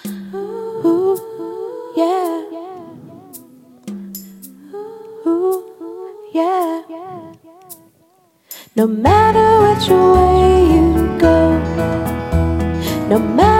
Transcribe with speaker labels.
Speaker 1: Ooh, yeah. Ooh, yeah. No matter which way you go, no matter